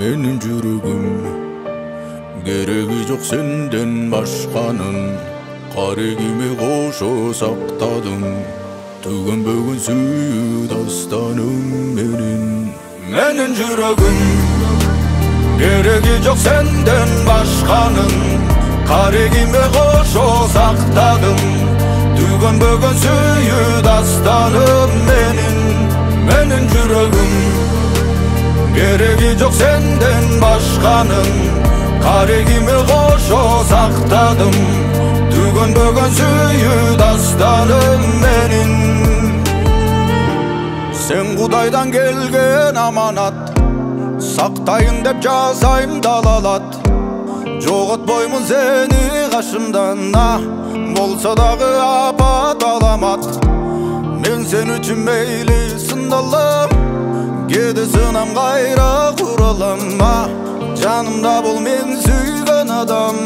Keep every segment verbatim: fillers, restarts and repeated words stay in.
Менин жүрөгүм кереги жок сенден башканын, карегиме кошо сактадым. Түгөнбөгөн сүйүү дастаным менин. Менин жүрөгүм кереги жок сенден башканын, карегиме кошо сактадым. Түгөнбөгөн сүйүү дастаным менин. Менин жүрөгүм кереги жок сенден башканын, карегиме кошо сактадым. Түгөнбөгөн сүйүү дастаным менин. Сен Кудайдан келген аманат, сактайын деп жасайм далалат. Жоготпоймун сени кашымдан, болсо дагы апат аламат. Мен сен үчүн мейли сындалам, кээде сынам кайра куралам. Жанымда бол мен сүйгөн адам.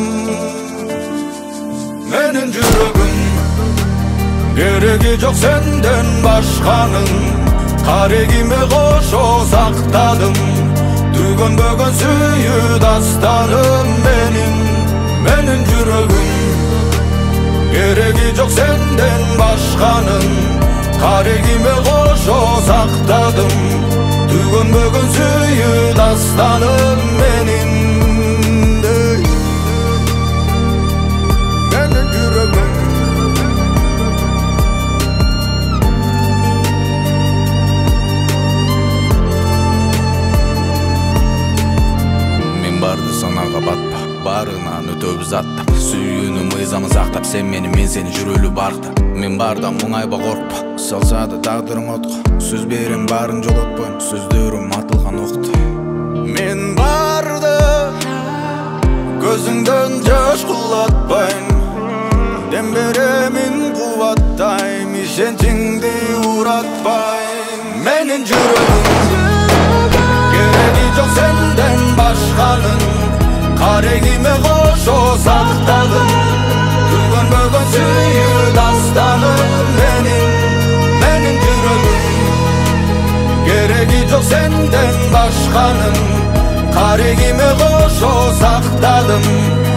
Менин жүрөгүм кереги жок сенден башканын, карегиме кошо сактадым. Түгөнбөгөн сүйүү дастаным менин. Менин жүрөгүм кереги жок сенден башканын, карегиме кошо сактадым. Түгөнбөгөн сүйүү дастаным менин. Менин жүрөгүм мен барды санага батпа, барынан өтөбүз аттап. Сүйүүнү мыйзамы сактап, сен мени, мен сени жүрөлү баркта. Мен бардан муңайба, коркпа, салса да тагдырың отко. Сөз берем барын жолотпойм, сөздөрүм атылган окто. Мен барды көзүңдөн жаш кулатпайм, дем беремин кубаттайм, ишенчиңди уратпайм. Менин жүрөгүм кереги жок сенден башканын, карегиме кошо сактадым. Түгөнбөгөн сүйүү дастаным менин. Менин жүрөгүм кереги жок сенден башканын, карегиме кошо сактадым.